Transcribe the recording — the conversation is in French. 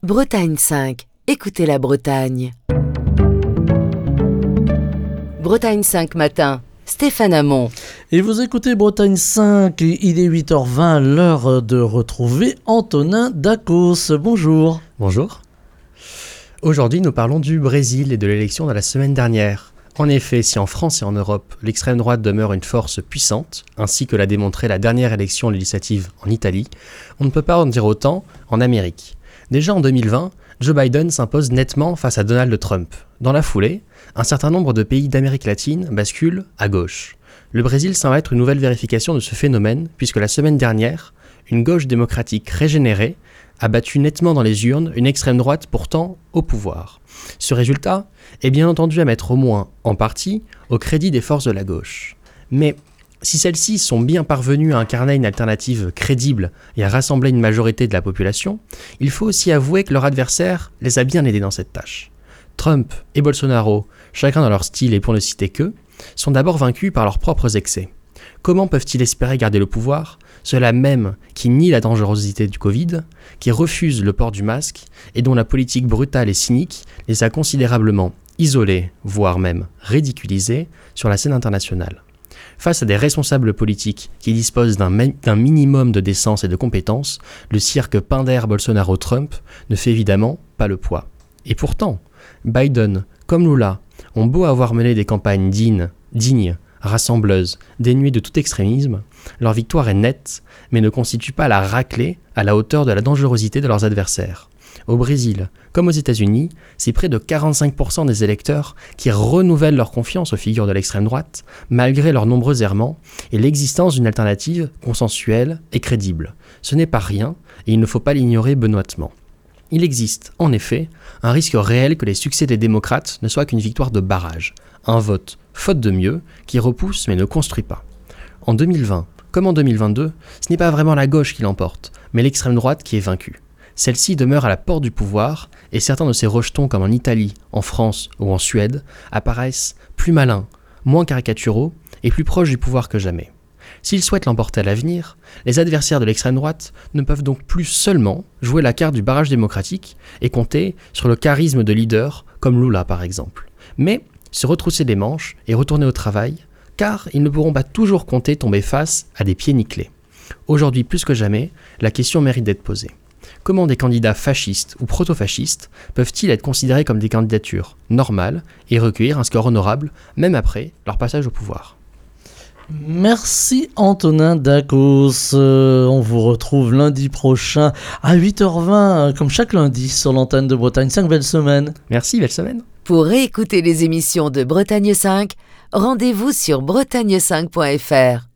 Bretagne 5, écoutez la Bretagne. Bretagne 5 matin, Stéphane Hamon. Et vous écoutez Bretagne 5, il est 8h20, l'heure de retrouver Antonin Dacos. Bonjour. Bonjour. Aujourd'hui, nous parlons du Brésil et de l'élection de la semaine dernière. En effet, si en France et en Europe, l'extrême droite demeure une force puissante, ainsi que l'a démontré la dernière élection législative en Italie, on ne peut pas en dire autant en Amérique. Déjà en 2020, Joe Biden s'impose nettement face à Donald Trump. Dans la foulée, un certain nombre de pays d'Amérique latine basculent à gauche. Le Brésil semble être une nouvelle vérification de ce phénomène, puisque la semaine dernière, une gauche démocratique régénérée a battu nettement dans les urnes une extrême droite pourtant au pouvoir. Ce résultat est bien entendu à mettre au moins, en partie, au crédit des forces de la gauche. Mais si celles-ci sont bien parvenues à incarner une alternative crédible et à rassembler une majorité de la population, il faut aussi avouer que leur adversaire les a bien aidés dans cette tâche. Trump et Bolsonaro, chacun dans leur style et pour ne citer qu'eux, sont d'abord vaincus par leurs propres excès. Comment peuvent-ils espérer garder le pouvoir, ceux-là même qui nient la dangerosité du Covid, qui refusent le port du masque et dont la politique brutale et cynique les a considérablement isolés, voire même ridiculisés, sur la scène internationale. Face à des responsables politiques qui disposent d'un minimum de décence et de compétences, le cirque Pinder-Bolsonaro-Trump ne fait évidemment pas le poids. Et pourtant, Biden, comme Lula, ont beau avoir mené des campagnes dignes, rassembleuses, dénuées de tout extrémisme, leur victoire est nette, mais ne constitue pas la raclée à la hauteur de la dangerosité de leurs adversaires. Au Brésil, comme aux États-Unis, c'est près de 45% des électeurs qui renouvellent leur confiance aux figures de l'extrême droite, malgré leurs nombreux errements et l'existence d'une alternative consensuelle et crédible. Ce n'est pas rien, et il ne faut pas l'ignorer benoîtement. Il existe, en effet, un risque réel que les succès des démocrates ne soient qu'une victoire de barrage, un vote, faute de mieux, qui repousse mais ne construit pas. En 2020, comme en 2022, ce n'est pas vraiment la gauche qui l'emporte, mais l'extrême droite qui est vaincue. Celle-ci demeure à la porte du pouvoir, et certains de ces rejetons comme en Italie, en France ou en Suède apparaissent plus malins, moins caricaturaux et plus proches du pouvoir que jamais. S'ils souhaitent l'emporter à l'avenir, les adversaires de l'extrême droite ne peuvent donc plus seulement jouer la carte du barrage démocratique et compter sur le charisme de leaders comme Lula par exemple, mais se retrousser les manches et retourner au travail, car ils ne pourront pas toujours compter tomber face à des pieds nickelés. Aujourd'hui plus que jamais, la question mérite d'être posée. Comment des candidats fascistes ou proto-fascistes peuvent-ils être considérés comme des candidatures normales et recueillir un score honorable, même après leur passage au pouvoir ? Merci Antonin Dacos. On vous retrouve lundi prochain à 8h20, comme chaque lundi, sur l'antenne de Bretagne 5. Belle semaine. Merci, belle semaine. Pour réécouter les émissions de Bretagne 5, rendez-vous sur bretagne5.fr.